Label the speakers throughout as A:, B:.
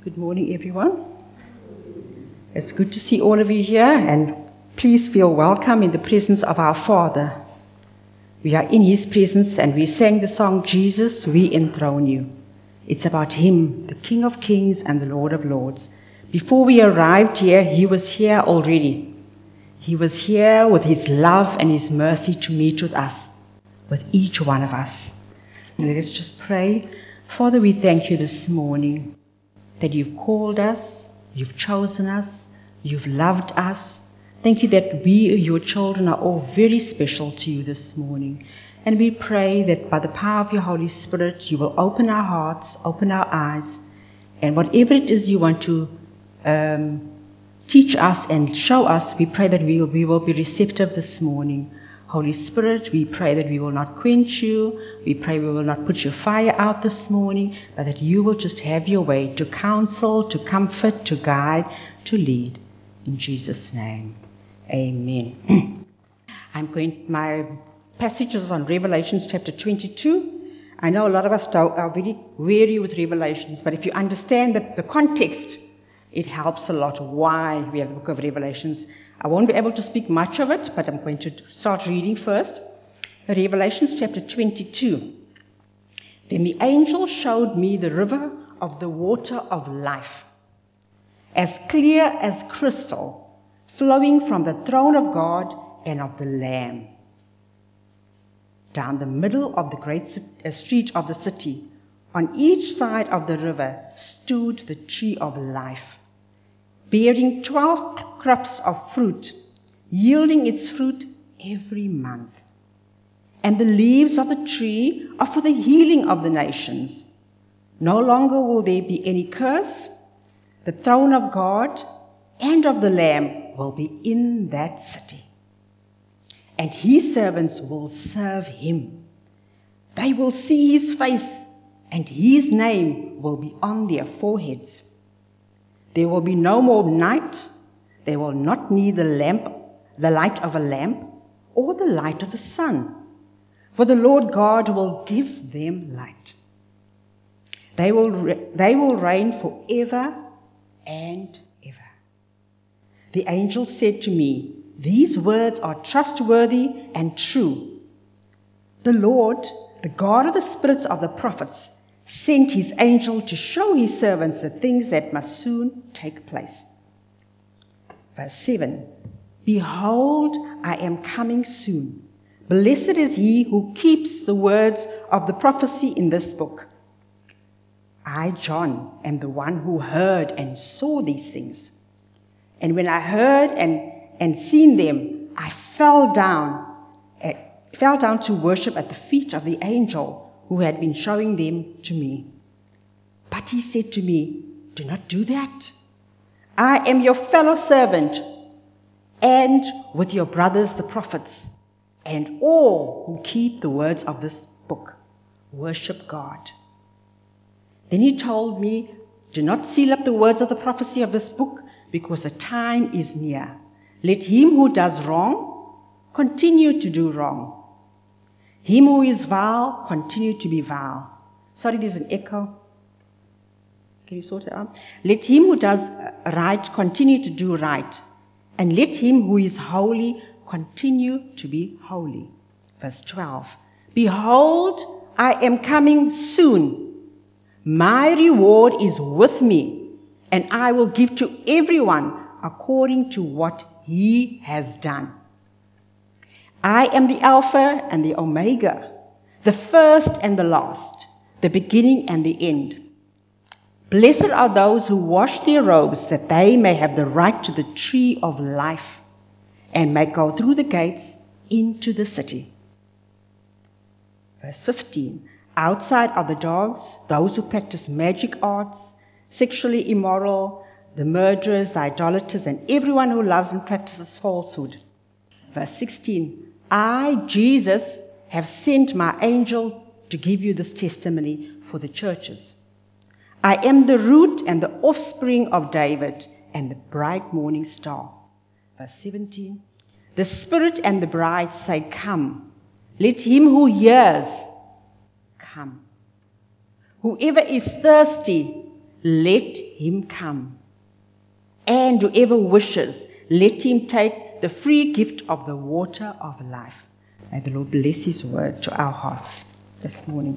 A: Good morning, everyone. It's good to see all of you here, and please feel welcome in the presence of our Father. We are in His presence, and we sang the song, Jesus, we enthrone you. It's about Him, the King of Kings and the Lord of Lords. Before we arrived here, He was here already. He was here with His love and His mercy to meet with us, with each one of us. And let us just pray. Father, we thank you this morning that you've called us, you've chosen us, you've loved us. Thank you that we, your children, are all very special to you this morning. And we pray that by the power of your Holy Spirit, you will open our hearts, open our eyes, and whatever it is you want to teach us and show us, we pray that we will be receptive this morning. Holy Spirit, we pray that we will not quench you. We pray we will not put your fire out this morning, but that you will just have your way to counsel, to comfort, to guide, to lead. In Jesus' name, amen. My passage is on Revelations chapter 22. I know a lot of us are very weary with Revelations, but if you understand the context, it helps a lot why we have the book of Revelations. I won't be able to speak much of it, but I'm going to start reading first. Revelations chapter 22. Then the angel showed me the river of the water of life, as clear as crystal, flowing from the throne of God and of the Lamb. Down the middle of the great street of the city, on each side of the river, stood the tree of life, bearing 12 crops of fruit, yielding its fruit every month. And the leaves of the tree are for the healing of the nations. No longer will there be any curse. The throne of God and of the Lamb will be in that city, and his servants will serve him. They will see his face, and his name will be on their foreheads. There will be no more night. They will not need the light of a lamp, or the light of the sun, for the Lord God will give them light. They will reign forever and ever. The angel said to me, "These words are trustworthy and true." The Lord, the God of the spirits of the prophets, sent his angel to show his servants the things that must soon take place. Verse 7. Behold, I am coming soon. Blessed is he who keeps the words of the prophecy in this book. I, John, am the one who heard and saw these things. And when I heard and seen them, I fell down to worship at the feet of the angel who had been showing them to me. But he said to me, "Do not do that. I am your fellow servant, and with your brothers the prophets, and all who keep the words of this book. Worship God." Then he told me, "Do not seal up the words of the prophecy of this book, because the time is near. Let him who does wrong continue to do wrong. Him who is vile continue to be vile." Sorry, there's an echo. Can you sort it out? "Let him who does right continue to do right, and let him who is holy continue to be holy." Verse 12. Behold, I am coming soon. My reward is with me, and I will give to everyone according to what he has done. I am the Alpha and the Omega, the first and the last, the beginning and the end. Blessed are those who wash their robes, that they may have the right to the tree of life, and may go through the gates into the city. Verse 15. Outside are the dogs, those who practice magic arts, sexually immoral, the murderers, the idolaters, and everyone who loves and practices falsehood. Verse 16. I, Jesus, have sent my angel to give you this testimony for the churches. I am the root and the offspring of David and the bright morning star. Verse 17. The Spirit and the bride say, "Come." Let him who hears come. Whoever is thirsty, let him come. And whoever wishes, let him take the free gift of the water of life. May the Lord bless his word to our hearts this morning.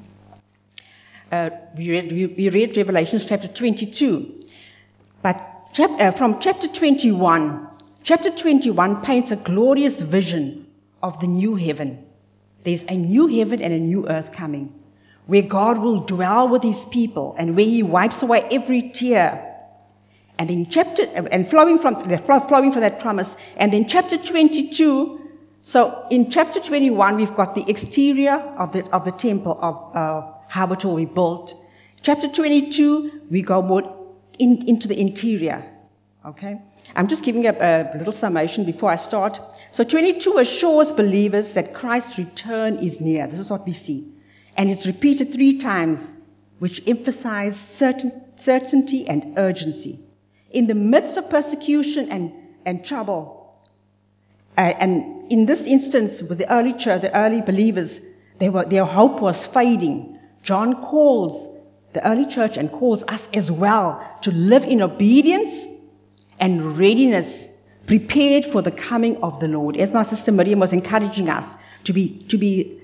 A: We read Revelation chapter 22. But from chapter 21 paints a glorious vision of the new heaven. There's a new heaven and a new earth coming, where God will dwell with his people and where he wipes away every tear. And flowing from that promise. And then chapter 22. So in chapter 21, we've got the exterior of the temple of how it will be built. Chapter 22, we go more into the interior. Okay? I'm just giving a little summation before I start. So 22 assures believers that Christ's return is near. This is what we see. And it's repeated 3 times, which emphasize certainty and urgency. In the midst of persecution and trouble, and in this instance with the early church, the early believers, their hope was fading. John calls the early church and calls us as well to live in obedience and readiness, prepared for the coming of the Lord. As my sister Miriam was encouraging us to be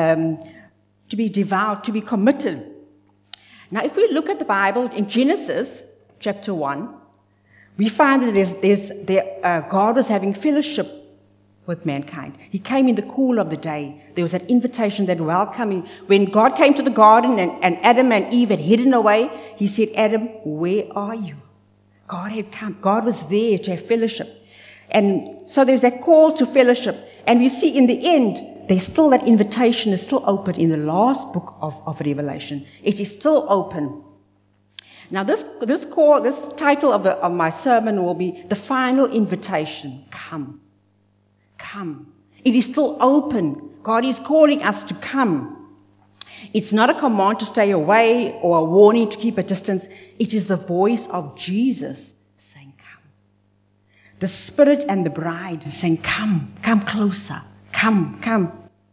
A: devout, to be committed. Now, if we look at the Bible in Genesis chapter 1, we find that God was having fellowship with mankind. He came in the cool of the day. There was that invitation, that welcoming. When God came to the garden and Adam and Eve had hidden away, he said, Adam, where are you? God had come. God was there to have fellowship. And so there's that call to fellowship. And we see in the end, there's still that invitation is still open in the last book of Revelation. It is still open. Now this title of my sermon will be The Final Invitation. Come. Come. It is still open. God is calling us to come. It's not a command to stay away or a warning to keep a distance. It is the voice of Jesus saying, come. The Spirit and the bride saying, come closer. Come.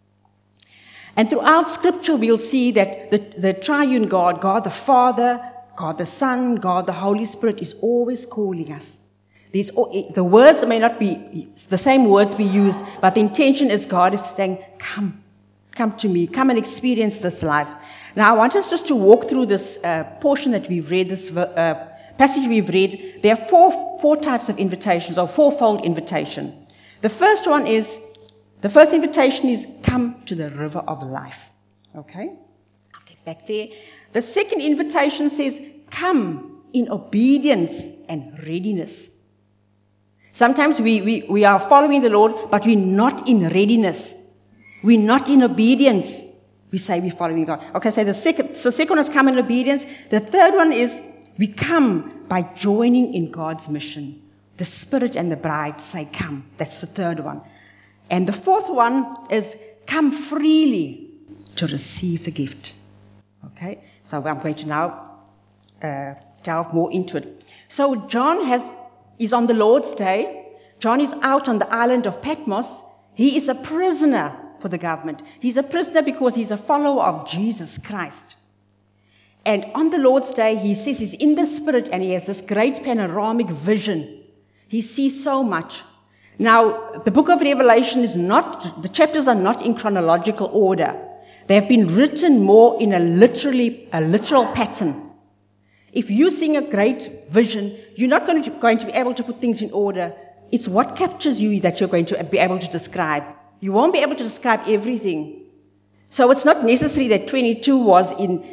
A: And throughout Scripture, we'll see that the triune God, God the Father, God the Son, God the Holy Spirit is always calling us. The words may not be, the same words be used, but the intention is God is saying, come to me, come and experience this life. Now I want us just to walk through this portion that we've read, this passage we've read. There are four types of invitations, or fourfold invitation. The first invitation is come to the river of life. Okay? I'll get back there. The second invitation says, come in obedience and readiness. Sometimes we are following the Lord, but we're not in readiness. We're not in obedience. We say we're following God. Okay, so the second one is come in obedience. The third one is we come by joining in God's mission. The Spirit and the bride say come. That's the third one. And the fourth one is come freely to receive the gift. Okay, so I'm going to now delve more into it. So John is on the Lord's day. John is out on the island of Patmos. He is a prisoner for the government. He's a prisoner because he's a follower of Jesus Christ. And on the Lord's day, he says he's in the Spirit and he has this great panoramic vision. He sees so much. Now, the book of Revelation the chapters are not in chronological order. They have been written more in a literal pattern. If you sing a great vision, you're not going to be able to put things in order. It's what captures you that you're going to be able to describe. You won't be able to describe everything. So it's not necessary that 22 was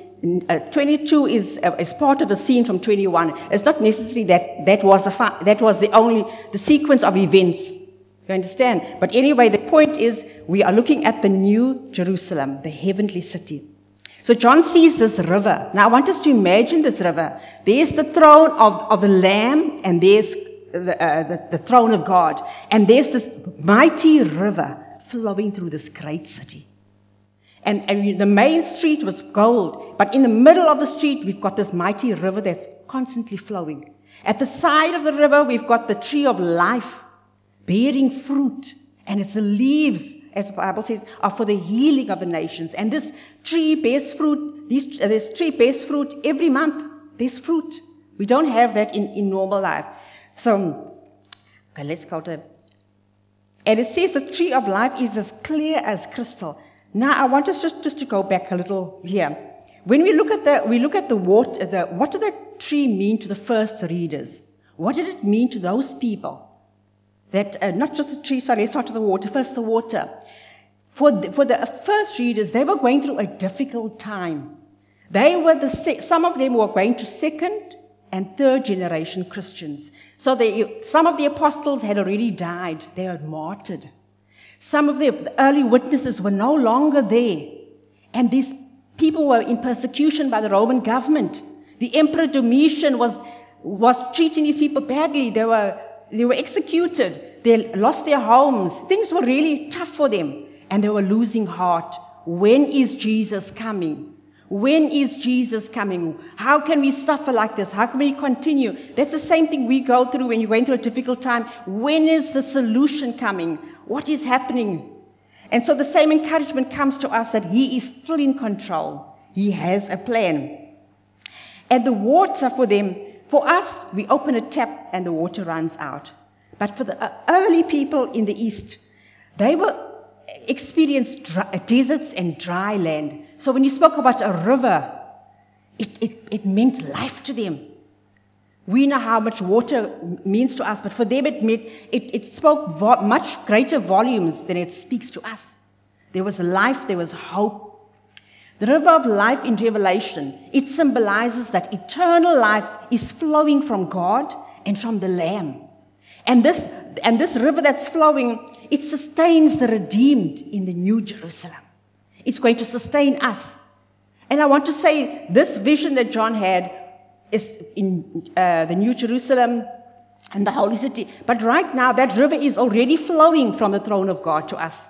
A: 22 is part of the scene from 21. It's not necessary that was the sequence of events. You understand? But anyway, the point is we are looking at the new Jerusalem, the heavenly city. So John sees this river. Now I want us to imagine this river. There's the throne of the Lamb, and there's the throne of God. And there's this mighty river flowing through this great city. And the main street was gold. But in the middle of the street, we've got this mighty river that's constantly flowing. At the side of the river, we've got the tree of life bearing fruit. And it's the leaves, as the Bible says, are for the healing of the nations. And this tree bears fruit. This tree bears fruit every month. There's fruit. We don't have that in normal life. So, okay, let's go to... And it says the tree of life is as clear as crystal. Now, I want us just to go back a little here. When we look at the water, what did that tree mean to the first readers? What did it mean to those people? That not just the tree, sorry, let's start with the water. First, the water. For the first readers, they were going through a difficult time. Some of them were going to second and third generation Christians. So some of the apostles had already died. They were martyred. Some of the early witnesses were no longer there. And these people were in persecution by the Roman government. The Emperor Domitian was treating these people badly. They were executed. They lost their homes. Things were really tough for them. And they were losing heart. When is Jesus coming? When is Jesus coming? How can we suffer like this? How can we continue? That's the same thing we go through when you're going through a difficult time. When is the solution coming? What is happening? And so the same encouragement comes to us that He is still in control. He has a plan. And the water for us, we open a tap and the water runs out. But for the early people in the East, they experienced deserts and dry land. So when you spoke about a river, it meant life to them. We know how much water means to us, but for them it spoke much greater volumes than it speaks to us. There was life, there was hope. The river of life in Revelation, it symbolizes that eternal life is flowing from God and from the Lamb. And this river that's flowing, it sustains the redeemed in the New Jerusalem. It's going to sustain us. And I want to say this vision that John had is in the New Jerusalem and the Holy City. But right now, that river is already flowing from the throne of God to us.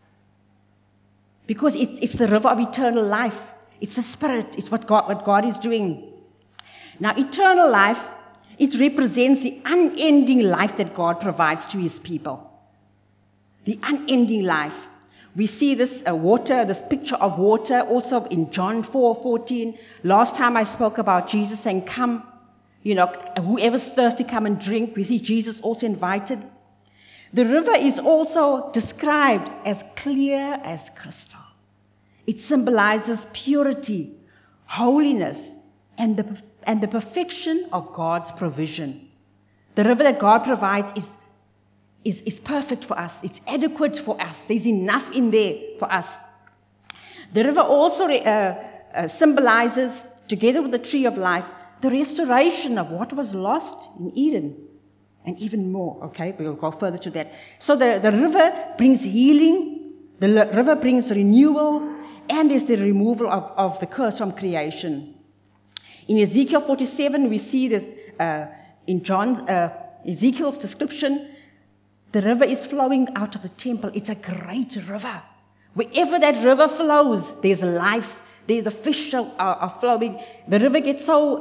A: Because it's the river of eternal life. It's the Spirit. It's what God is doing. Now, eternal life, it represents the unending life that God provides to His people. The unending life. We see this this picture of water also in John 4:14. Last time I spoke about Jesus saying, come, whoever's thirsty, come and drink. We see Jesus also invited. The river is also described as clear as crystal. It symbolizes purity, holiness, and the perfection of God's provision. The river that God provides is perfect for us. It's adequate for us. There's enough in there for us. The river also symbolizes, together with the tree of life, the restoration of what was lost in Eden. And even more, okay? We'll go further to that. So the river brings healing. The river brings renewal. And there's the removal of the curse from creation. In Ezekiel 47, we see this in Ezekiel's description. The river is flowing out of the temple. It's a great river. Wherever that river flows, there's life. The fish are flowing. The river gets so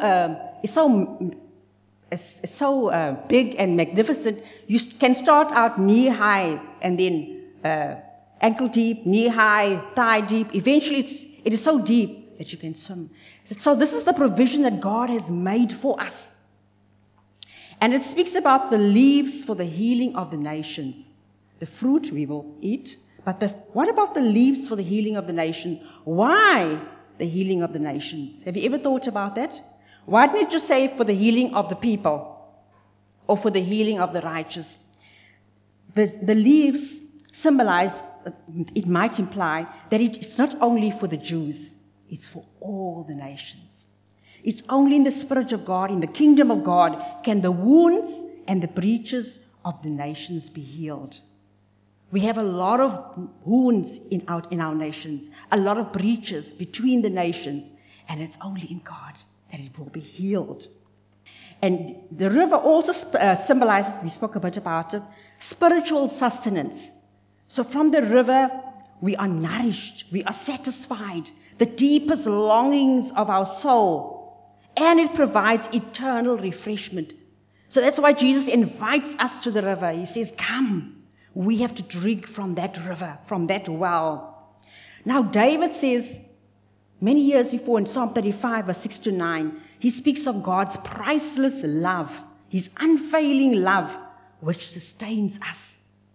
A: big and magnificent. You can start out knee-high and then ankle deep, knee-high, thigh deep. Eventually, it is so deep that you can swim. So this is the provision that God has made for us. And it speaks about the leaves for the healing of the nations. The fruit we will eat, but what about the leaves for the healing of the nation? Why the healing of the nations? Have you ever thought about that? Why didn't it just say for the healing of the people or for the healing of the righteous? The leaves symbolize, it might imply that it's not only for the Jews, it's for all the nations. It's only in the Spirit of God, in the kingdom of God, can the wounds and the breaches of the nations be healed. We have a lot of wounds in our nations, a lot of breaches between the nations, and it's only in God that it will be healed. And the river also symbolizes, we spoke a bit about it, spiritual sustenance. So from the river, we are nourished, we are satisfied, the deepest longings of our soul. And it provides eternal refreshment. So that's why Jesus invites us to the river. He says, come, we have to drink from that river, from that well. Now David says, many years before in Psalm 35, verse 6 to 9, He speaks of God's priceless love, His unfailing love, which sustains us.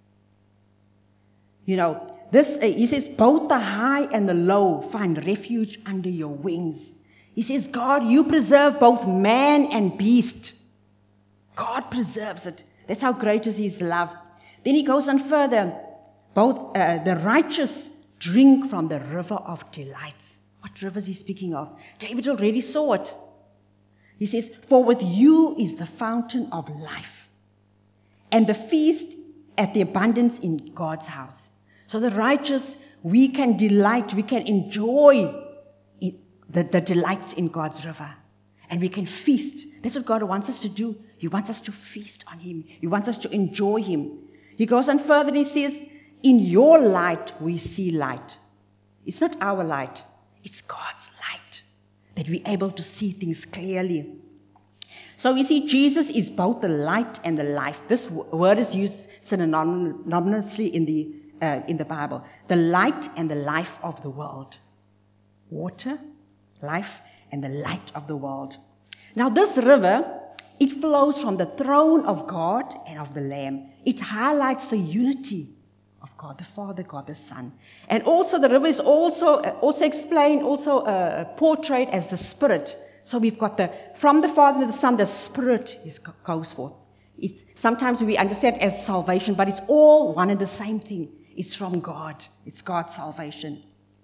A: He says, both the high and the low find refuge under your wings. He says, God, you preserve both man and beast. God preserves it. That's how great is His love. Then he goes on further. Both the righteous drink from the river of delights. What river is he speaking of? David already saw it. He says, for with you is the fountain of life, and the feast at the abundance in God's house. So the righteous, we can delight, we can enjoy the delights in God's river. And we can feast. That's what God wants us to do. He wants us to feast on Him. He wants us to enjoy Him. He goes on further and he says, in your light we see light. It's not our light. It's God's light that we're able to see things clearly. So we see Jesus is both the light and the life. This word is used synonymously in the Bible. The light and the life of the world. Water, life, and the light of the world. Now this river, it flows from the throne of God and of the Lamb. It highlights the unity of God the Father, God the Son. And also the river is also explained, portrayed as the Spirit. So we've got from the Father and the Son, the Spirit goes forth. Sometimes we understand as salvation, but it's all one and the same thing. It's from God. It's God's salvation.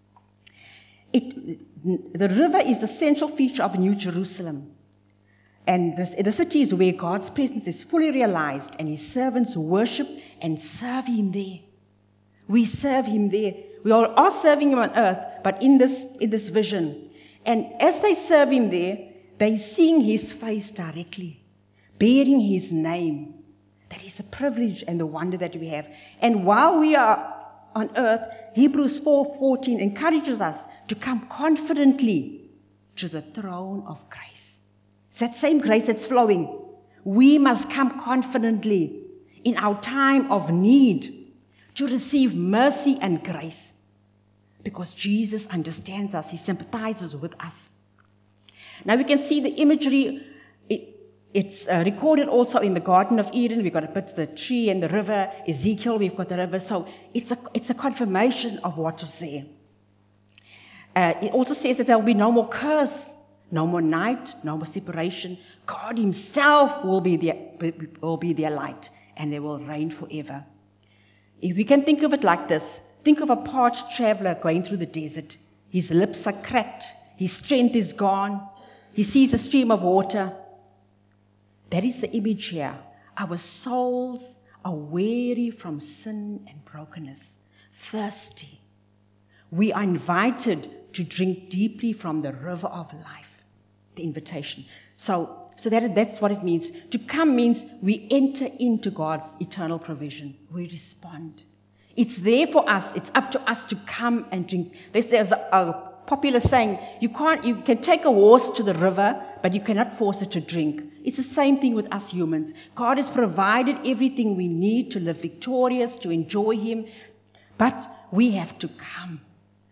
A: The river is the central feature of New Jerusalem. And the city is where God's presence is fully realized, and His servants worship and serve Him there. We serve Him there. We are serving Him on earth, but in this vision. And as they serve Him there, they seeing His face directly, bearing His name. That is the privilege and the wonder that we have. And while we are on earth, Hebrews 4:14 encourages us to come confidently to the throne of grace. It's that same grace that's flowing. We must come confidently in our time of need to receive mercy and grace, because Jesus understands us. He sympathizes with us. Now we can see the imagery. It's recorded also in the Garden of Eden. We've got to put the tree and the river. Ezekiel, we've got the river. So it's a confirmation of what was there. It also says that there will be no more curse, no more night, no more separation. God Himself will be their light, and they will reign forever. If we can think of it like this, think of a parched traveler going through the desert. His lips are cracked. His strength is gone. He sees a stream of water. That is the image here. Our souls are weary from sin and brokenness, thirsty. We are invited to drink deeply from the river of life, the invitation. So that's what it means. To come means we enter into God's eternal provision. We respond. It's there for us. It's up to us to come and drink. There's a popular saying, you can take a horse to the river, but you cannot force it to drink. It's the same thing with us humans. God has provided everything we need to live victorious, to enjoy Him, but we have to come.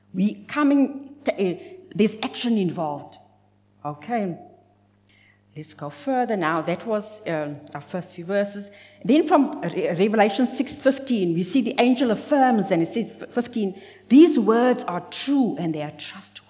A: There's action involved. Okay. Let's go further now. That was our first few verses. Then from Revelation 6:15, we see the angel affirms, and it says 15, these words are true and they are trustworthy.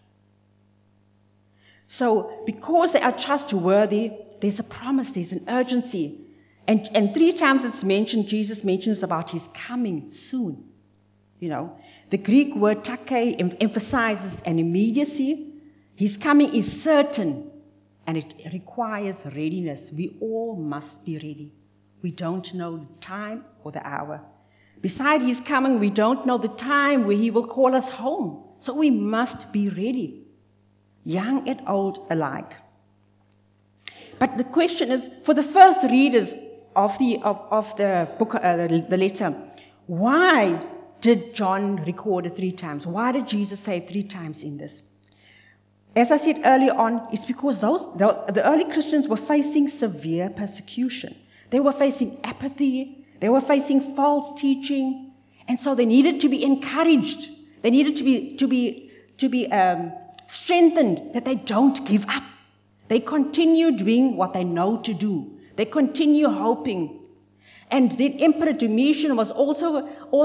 A: So because they are trustworthy, there's a promise, there's an urgency. And 3 times it's mentioned, Jesus mentions about His coming soon. The Greek word take emphasizes an immediacy. His coming is certain. And it requires readiness. We all must be ready. We don't know the time or the hour. Beside His coming, we don't know the time where He will call us home. So we must be ready, young and old alike. But the question is, for the first readers of the book, the letter, why did John record it 3 times? Why did Jesus say it 3 times in this? As I said earlier on, it's because the early Christians were facing severe persecution. They were facing apathy. They were facing false teaching. And so they needed to be encouraged. They needed to be strengthened that they don't give up. They continue doing what they know to do. They continue hoping. And then Emperor Domitian was also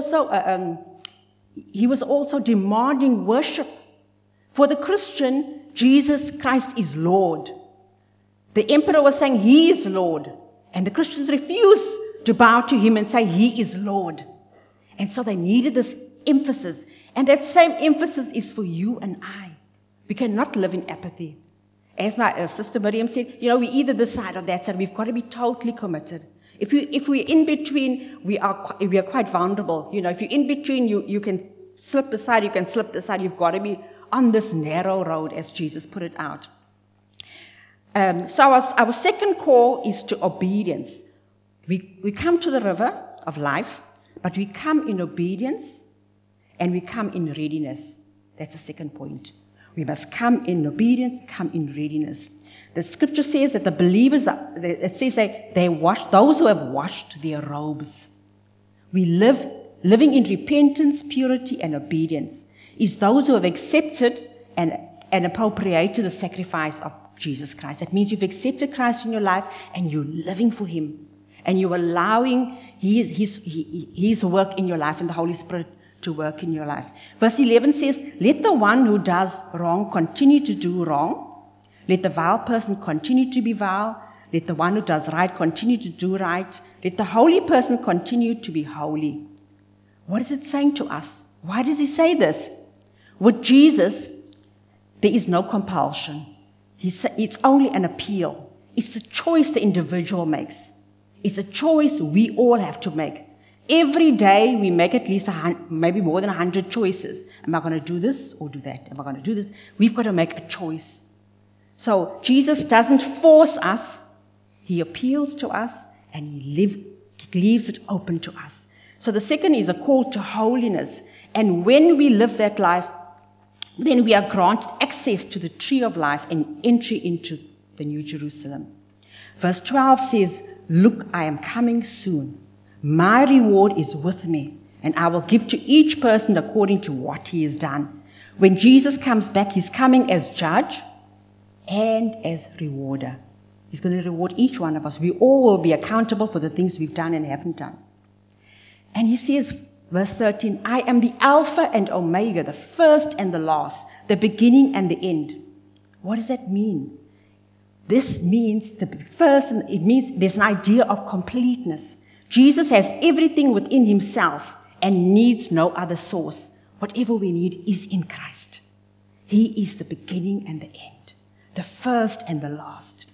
A: demanding worship. For the Christian, Jesus Christ is Lord. The emperor was saying he is Lord. And the Christians refused to bow to him and say he is Lord. And so they needed this emphasis. And that same emphasis is for you and I. We cannot live in apathy. As my sister Miriam said, we're either this side or that side. We've got to be totally committed. If we're in between, we are quite vulnerable. If you're in between, you can slip the side, you can slip the side. You've got to be on this narrow road, as Jesus put it out. So our second call is to obedience. We come to the river of life, but we come in obedience and we come in readiness. That's the second point. We must come in obedience, come in readiness. The scripture says that the believers, it says that they wash, those who have washed their robes. Living in repentance, purity, and obedience is those who have accepted and appropriated the sacrifice of Jesus Christ. That means you've accepted Christ in your life and you're living for Him. And you're allowing His work in your life and the Holy Spirit to work in your life. Verse 11 says, let the one who does wrong continue to do wrong. Let the vile person continue to be vile. Let the one who does right continue to do right. Let the holy person continue to be holy. What is it saying to us? Why does He say this? With Jesus, there is no compulsion. It's only an appeal. It's the choice the individual makes. It's a choice we all have to make. Every day we make at least maybe more than 100 choices. Am I going to do this or do that? Am I going to do this? We've got to make a choice. So Jesus doesn't force us. He appeals to us and He leaves it open to us. So the second is a call to holiness. And when we live that life, then we are granted access to the tree of life and entry into the New Jerusalem. Verse 12 says, look, I am coming soon. My reward is with me, and I will give to each person according to what he has done. When Jesus comes back, He's coming as judge and as rewarder. He's going to reward each one of us. We all will be accountable for the things we've done and haven't done. And He says, verse 13, I am the Alpha and Omega, the first and the last, the beginning and the end. What does that mean? This means it means there's an idea of completeness. Jesus has everything within Himself and needs no other source. Whatever we need is in Christ. He is the beginning and the end, the first and the last.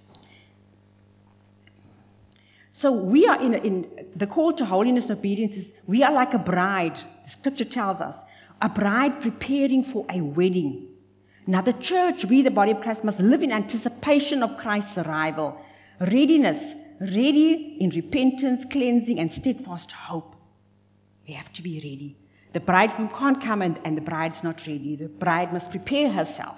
A: So we are in the call to holiness and obedience. We are like a bride. The scripture tells us, a bride preparing for a wedding. Now the church, we the body of Christ, must live in anticipation of Christ's arrival. Readiness, ready in repentance, cleansing, and steadfast hope. We have to be ready. The bridegroom can't come and the bride's not ready. The bride must prepare herself.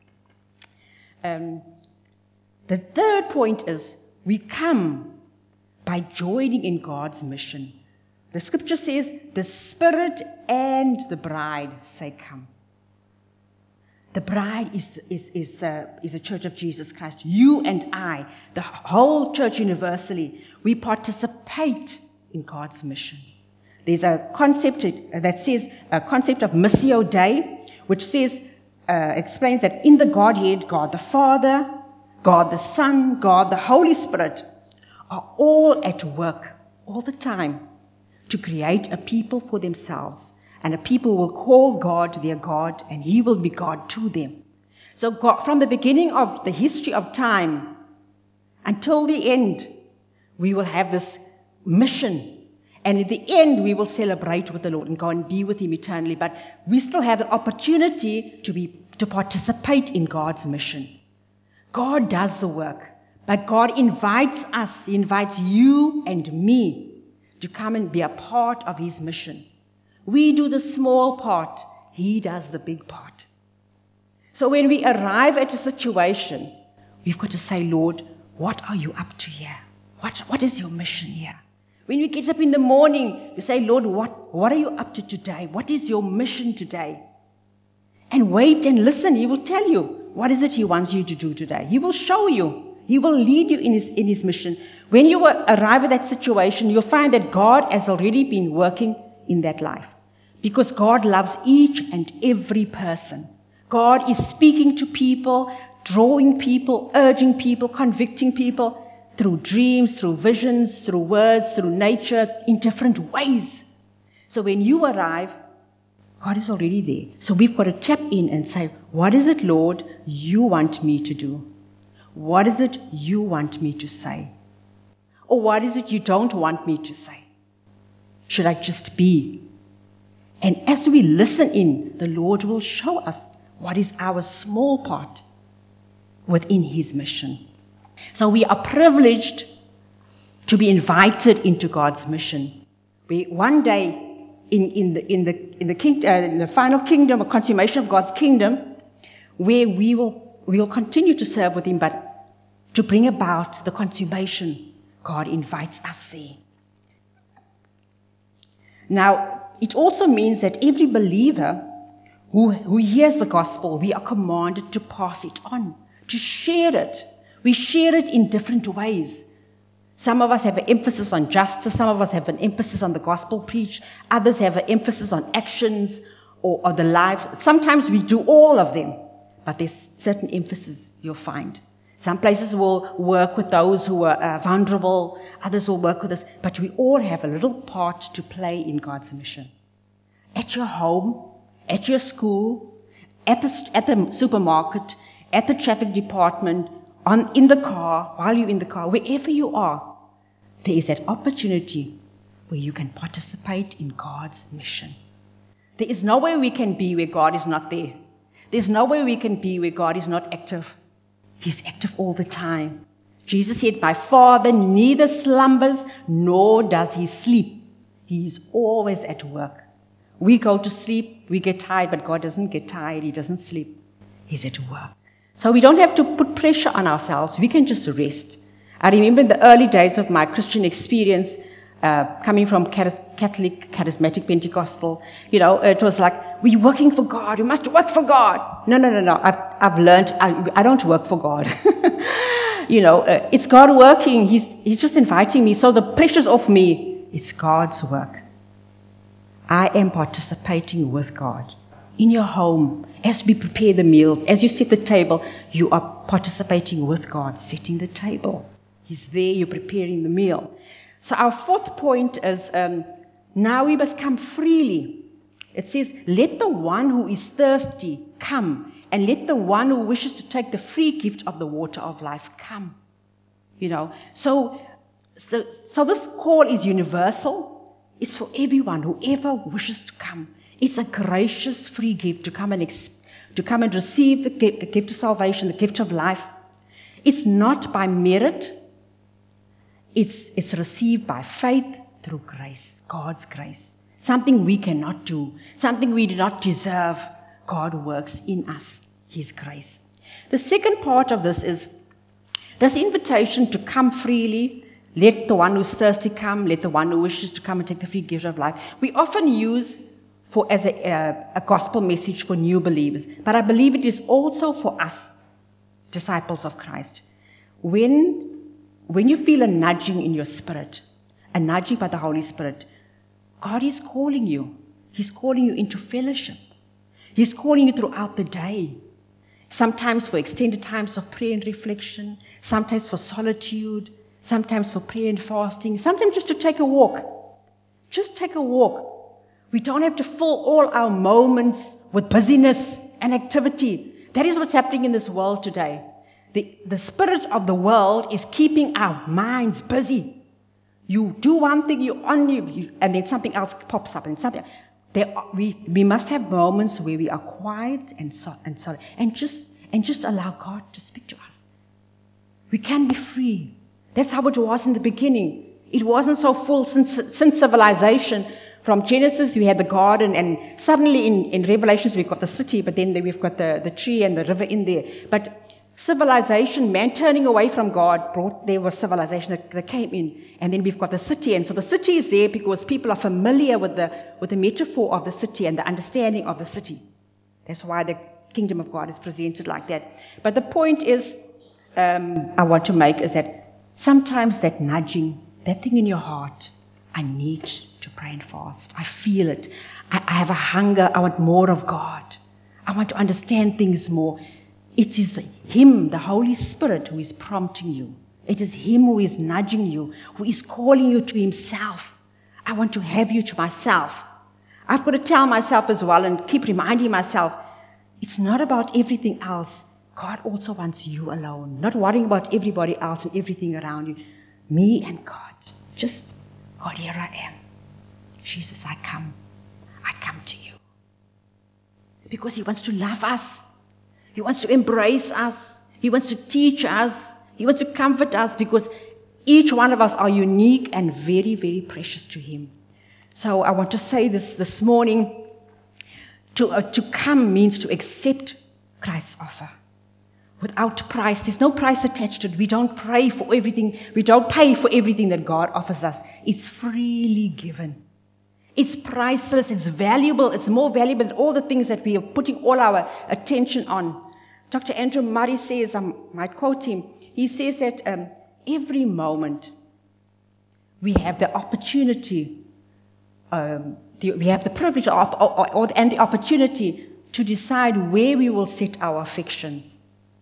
A: The third point is we come by joining in God's mission. The scripture says, the Spirit and the bride say come. The bride is the church of Jesus Christ. You and I, the whole church universally, we participate in God's mission. There's a concept that says, a concept of Missio Dei, which says, explains that in the Godhead, God the Father, God the Son, God the Holy Spirit are all at work all the time to create a people for themselves. And a people will call God their God, and He will be God to them. So God, from the beginning of the history of time until the end, we will have this mission. And at the end, we will celebrate with the Lord and go and be with Him eternally. But we still have the opportunity to participate in God's mission. God does the work, but God invites us, He invites you and me to come and be a part of His mission. We do the small part. He does the big part. So when we arrive at a situation, we've got to say, Lord, what are you up to here? What is your mission here? When we get up in the morning, we say, Lord, what are you up to today? What is your mission today? And wait and listen. He will tell you. what is it He wants you to do today. He will show you. He will lead you in His mission. When you arrive at that situation, you'll find that God has already been working in that life. Because God loves each and every person. God is speaking to people, drawing people, urging people, convicting people through dreams, through visions, through words, through nature, in different ways. So when you arrive, God is already there. So we've got to tap in and say, what is it, Lord, you want me to do? What is it you want me to say? Or what is it you don't want me to say? Should I just be? And as we listen in, the Lord will show us what is our small part within His mission. So we are privileged to be invited into God's mission. We one day in the final kingdom or consummation of God's kingdom, where we will continue to serve with Him, but to bring about the consummation, God invites us there. Now, it also means that every believer who hears the gospel, we are commanded to pass it on, to share it. We share it in different ways. Some of us have an emphasis on justice. Some of us have an emphasis on the gospel preach. Others have an emphasis on actions or the life. Sometimes we do all of them, but there's certain emphasis you'll find. Some places will work with those who are vulnerable. Others will work with us. But we all have a little part to play in God's mission. At your home, at your school, at the supermarket, at the traffic department, in the car, while you're in the car, wherever you are, there is that opportunity where you can participate in God's mission. There is nowhere we can be where God is not there. There's nowhere we can be where God is not active. He's active all the time. Jesus said, my Father neither slumbers nor does He sleep. He is always at work. We go to sleep, we get tired, but God doesn't get tired. He doesn't sleep. He's at work. So we don't have to put pressure on ourselves. We can just rest. I remember in the early days of my Christian experience, coming from Catholic, charismatic, Pentecostal, it was like, we're working for God. We must work for God. No. I've learned I don't work for God. It's God working. He's just inviting me. So the pressure's off me. It's God's work. I am participating with God. In your home, as we prepare the meals, as you set the table, you are participating with God, setting the table. He's there, you're preparing the meal. So our fourth point is, now we must come freely. It says, let the one who is thirsty come, and let the one who wishes to take the free gift of the water of life come. So this call is universal. It's for everyone, whoever wishes to come. It's a gracious free gift to come and receive the gift of salvation, the gift of life. It's not by merit. It's received by faith through grace, God's grace. Something we cannot do, something we do not deserve. God works in us, His grace. The second part of this is this invitation to come freely. Let the one who's thirsty come. Let the one who wishes to come and take the free gift of life. We often use as a gospel message for new believers. But I believe it is also for us, disciples of Christ. When you feel a nudging in your spirit, a nudging by the Holy Spirit, God is calling you. He's calling you into fellowship. He's calling you throughout the day. Sometimes for extended times of prayer and reflection, sometimes for solitude, sometimes for prayer and fasting, sometimes just to take a walk. Just take a walk. We don't have to fill all our moments with busyness and activity. That is what's happening in this world today. The spirit of the world is keeping our minds busy. You do one thing, and then something else pops up, and something. We must have moments where we are quiet and sorry, and just allow God to speak to us. We can be free. That's how it was in the beginning. It wasn't so full since civilization. From Genesis, we had the garden, and suddenly in Revelations, we've got the city, but then we've got the tree and the river in there. But civilization, man turning away from God, there was civilization that came in. And then we've got the city. And so the city is there because people are familiar with the metaphor of the city and the understanding of the city. That's why the kingdom of God is presented like that. But the point is, I want to make is that sometimes that nudging, that thing in your heart, I need to pray and fast. I feel it. I have a hunger. I want more of God. I want to understand things more. It is Him, the Holy Spirit, who is prompting you. It is Him who is nudging you, who is calling you to Himself. I want to have you to myself. I've got to tell myself as well and keep reminding myself, it's not about everything else. God also wants you alone, not worrying about everybody else and everything around you. Me and God. Just, God, here I am. Jesus, I come to you. Because He wants to love us. He wants to embrace us. He wants to teach us. He wants to comfort us, because each one of us are unique and very, very precious to Him. So I want to say this morning, to come means to accept Christ's offer. Without price, there's no price attached to it. We don't pray for everything. We don't pay for everything that God offers us. It's freely given. It's priceless. It's valuable. It's more valuable than all the things that we are putting all our attention on. Dr. Andrew Murray says, I might quote him, he says that every moment we have the opportunity, we have the privilege and the opportunity to decide where we will set our affections.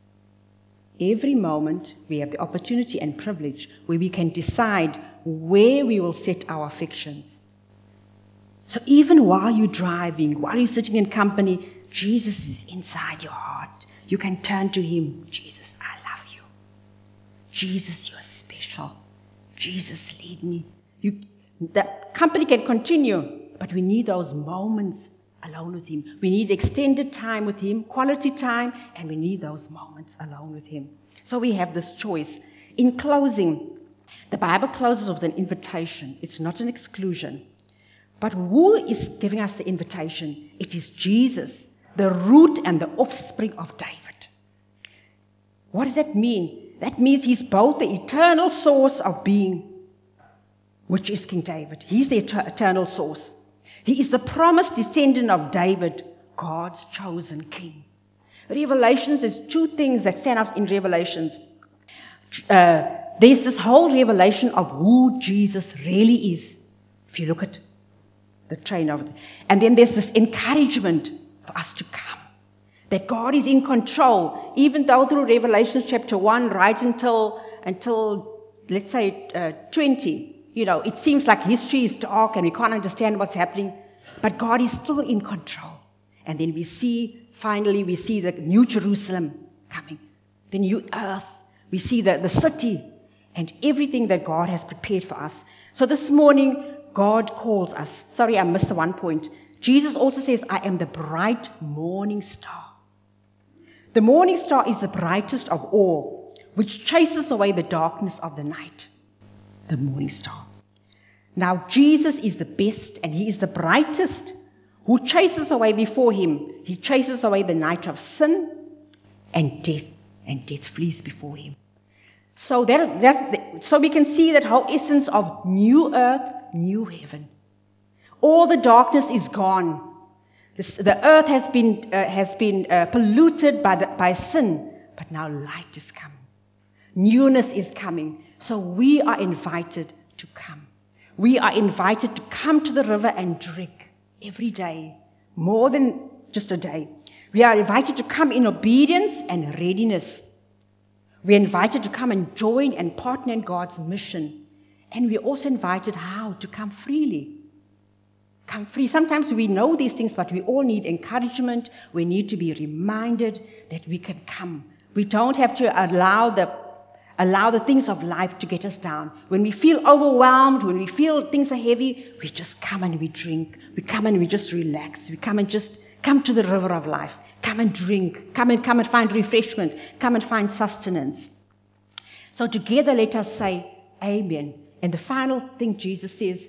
A: Every moment we have the opportunity and privilege where we can decide where we will set our affections. So even while you're driving, while you're sitting in company, Jesus is inside your heart. You can turn to Him. Jesus, I love you. Jesus, you're special. Jesus, lead me. The company can continue, but we need those moments alone with Him. We need extended time with Him, quality time, and we need those moments alone with Him. So we have this choice. In closing, the Bible closes with an invitation. It's not an exclusion. But who is giving us the invitation? It is Jesus, the root and the offspring of David. What does that mean? That means He's both the eternal source of being, which is King David. He's the eternal source. He is the promised descendant of David, God's chosen king. Revelations, there's two things that stand out in Revelations. There's this whole revelation of who Jesus really is. If you look at the train of it. And then there's this encouragement for us to come. That God is in control. Even though through Revelation chapter 1 right until let's say 20, it seems like history is dark and we can't understand what's happening. But God is still in control. And then finally we see the new Jerusalem coming. The new earth. We see the city and everything that God has prepared for us. So this morning, God calls us. Sorry, I missed the one point. Jesus also says, I am the bright morning star. The morning star is the brightest of all, which chases away the darkness of the night. The morning star. Now, Jesus is the best and He is the brightest who chases away before Him. He chases away the night of sin and death flees before Him. So we can see that whole essence of new earth, new heaven. All the darkness is gone. The earth has been polluted by sin, but now light is coming. Newness is coming. So we are invited to come. We are invited to come to the river and drink every day, more than just a day. We are invited to come in obedience and readiness. We are invited to come and join and partner in God's mission. And we are also invited how? To come freely. Come free. Sometimes we know these things, but we all need encouragement. We need to be reminded that we can come. We don't have to allow the things of life to get us down. When we feel overwhelmed, when we feel things are heavy, we just come and we drink. We come and we just relax. We come and just come to the river of life. Come and drink. Come and find refreshment. Come and find sustenance. So together let us say amen. And the final thing Jesus says,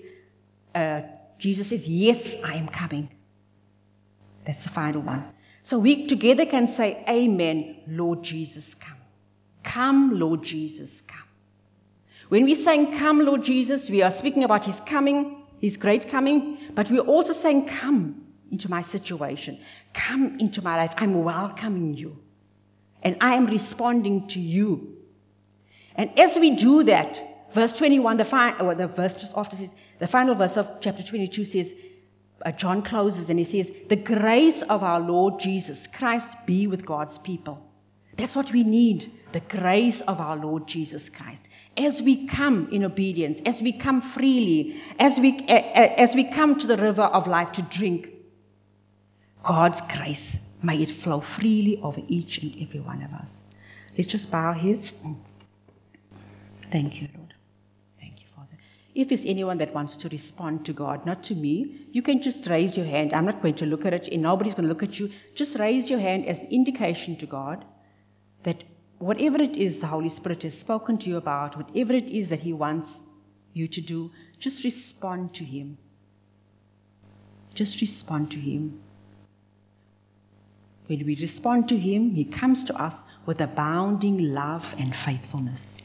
A: yes, I am coming. That's the final one. So we together can say amen, Lord Jesus, come. Come, Lord Jesus, come. When we're saying come, Lord Jesus, we are speaking about His coming, His great coming, but we're also saying come. into my situation. Come into my life. I'm welcoming you. And I am responding to you. And as we do that, verse 21, the final verse of chapter 22 says, John closes and he says, the grace of our Lord Jesus Christ be with God's people. That's what we need, the grace of our Lord Jesus Christ. As we come in obedience, as we come freely, as we come to the river of life to drink, God's grace, may it flow freely over each and every one of us. Let's just bow our heads. Thank you, Lord. Thank you, Father. If there's anyone that wants to respond to God, not to me, you can just raise your hand. I'm not going to look at it, and nobody's going to look at you. Just raise your hand as indication to God that whatever it is the Holy Spirit has spoken to you about, whatever it is that He wants you to do, just respond to Him. Just respond to Him. When we respond to Him, He comes to us with abounding love and faithfulness.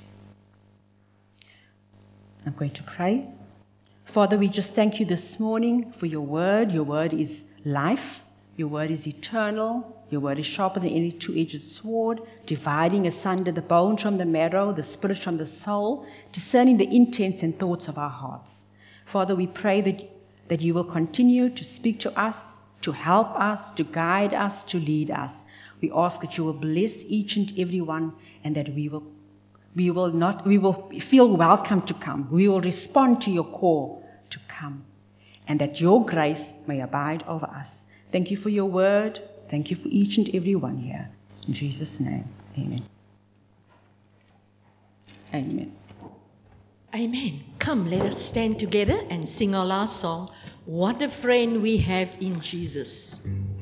A: I'm going to pray. Father, we just thank you this morning for your word. Your word is life. Your word is eternal. Your word is sharper than any two-edged sword, dividing asunder the bones from the marrow, the spirit from the soul, discerning the intents and thoughts of our hearts. Father, we pray that you will continue to speak to us, to help us, to guide us, to lead us. We ask that you will bless each and every one, and that we will feel welcome to come. We will respond to your call to come, and that your grace may abide over us. Thank you for your word. Thank you for each and every one here. In Jesus' name, amen. Amen.
B: Amen. Come, let us stand together and sing our last song, What a Friend We Have in Jesus.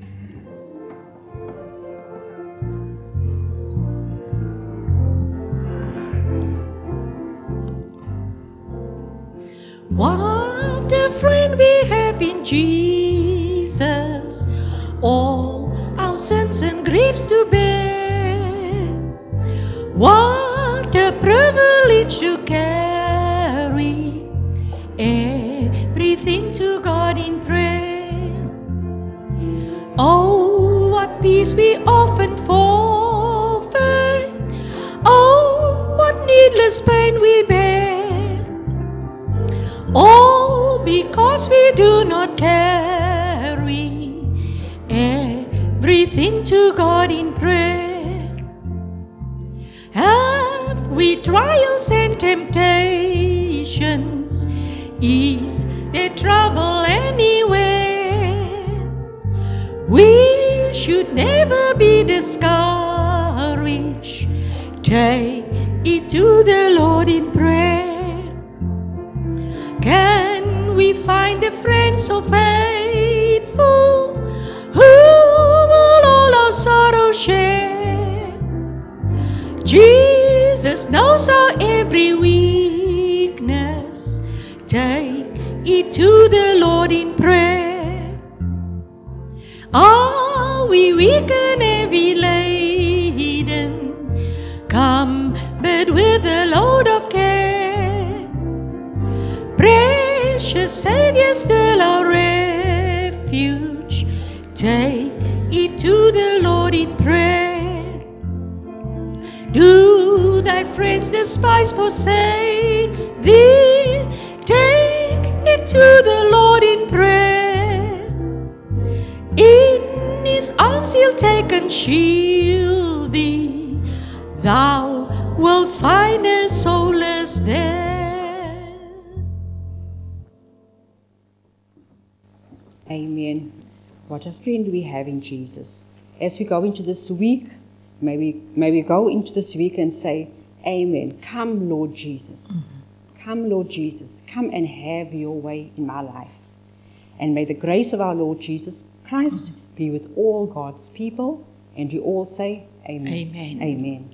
B: What a friend we have in Jesus, all our sins and griefs to bear. What a privilege to carry everything to God in prayer. Oh, what peace we often forfeit. Oh, what needless pain we bear. Oh, because we do not carry everything to God in prayer. Have we trials and temptations? Is there trouble anywhere? We should never be discouraged. Take it to the Lord in prayer. Can we find a friend so faithful, who will all our sorrow share? Jesus knows our every weakness. Take it to the Lord in prayer. Are we weak and heavy laden, cumbered with a load of care? Precious Savior, still our refuge. Take it to the Lord in prayer. Do thy friends despise, forsake thee? Take it to the Lord in prayer. In his arms he'll take and shield thee. Thou wilt find a solace there.
A: Amen. What a friend we have in Jesus. As we go into this week, may we go into this week and say, Amen. Come, Lord Jesus. Mm-hmm. Come, Lord Jesus. Come and have your way in my life. And may the grace of our Lord Jesus Christ be with all God's people. And we all say, Amen.
B: Amen.
A: Amen.